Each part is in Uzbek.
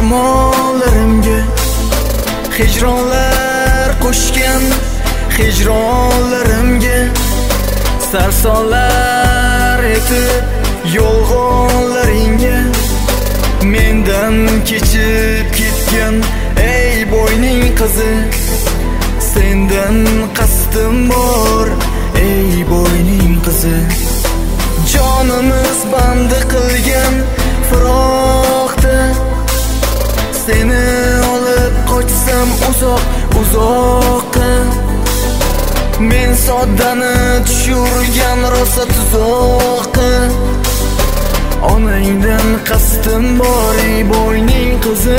armonlarimga hijronlar qo'shgan, hijronlarimga sarsonlar etib yolg'onlaringga mendan kechib ketgan ey boyning qizi, sendan qasdim bor ey boyning qizi. Jonimiz bandi qilgan firoqda seni olib qochsam uzoqqa, men soddani tushurgan rosa tuzoqqa. Onangdan qasdim bor ey boyning qizi,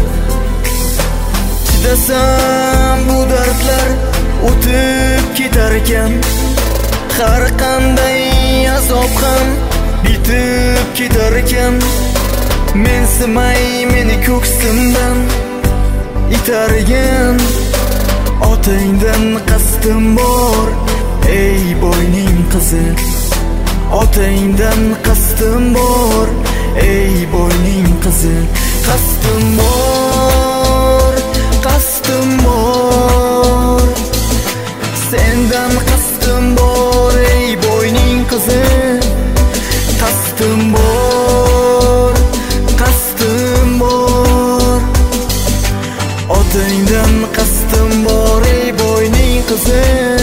chidasam bu dardlar o'tib ketar ekan, har qanday azob ham bitib ketar ekan. Mensimay meni ko'ksimdan itargan, otangdan qasdim bor ey boyning qizi, otangdan qasdim bor ey boyning qizi. Qasdim bor, qasdim bor, sendan qasdim bor ey boyning qizi. Qasdim bor, qasdim bor, otangdan qasdim bor ey boyning qizi.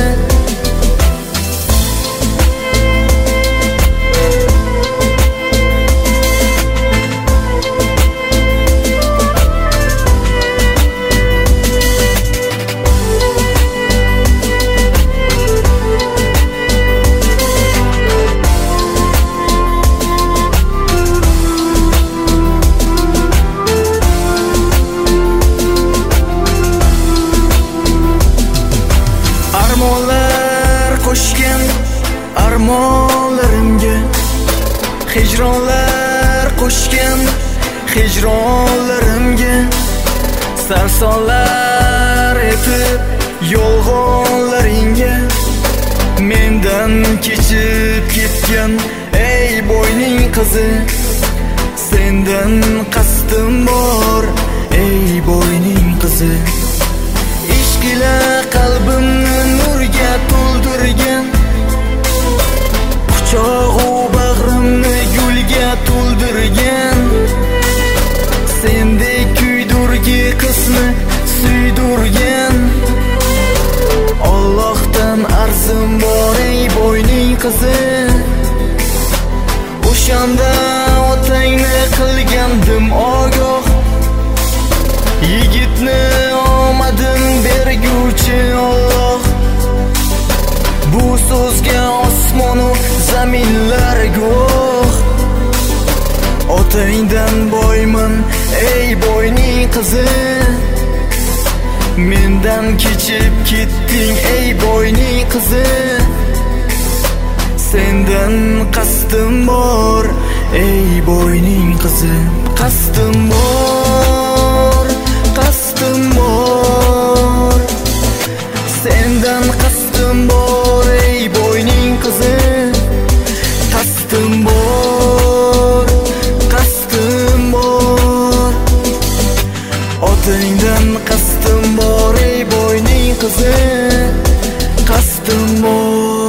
Armonlar qo'shgan armonlarimga hijronlar qo'shgan, hijronlarimga sarsonlar etib yolg'onlaringga mendan kechib ketgan ey boyning qizi, sendan qasdim bor ey boyning qizi. Ishq ila qalbimni nurga to'ldirgan, quchog'u bag'rimni gulga to'ldirgan, sendek kuydurgi qizni suydurgan. Allohdan arzim bor ey boyning qizi, o'shanda otangni qilgandim ogoh, yigitni omadin berguvchi Alloh. Bu so'zga osmonu zaminlar guvoh, otangdan boyman ey boyning qizi, mendan kechib ketding ey boyning qizi. Sendan qasdim bor ey boyning qizi. Qasdim bor, qasdim bor, sendan qasdim bor ey boyning qizi. Qasdim bor, qasdim bor, otangdan qasdim bor ey boyning qizi. Qasdim bor.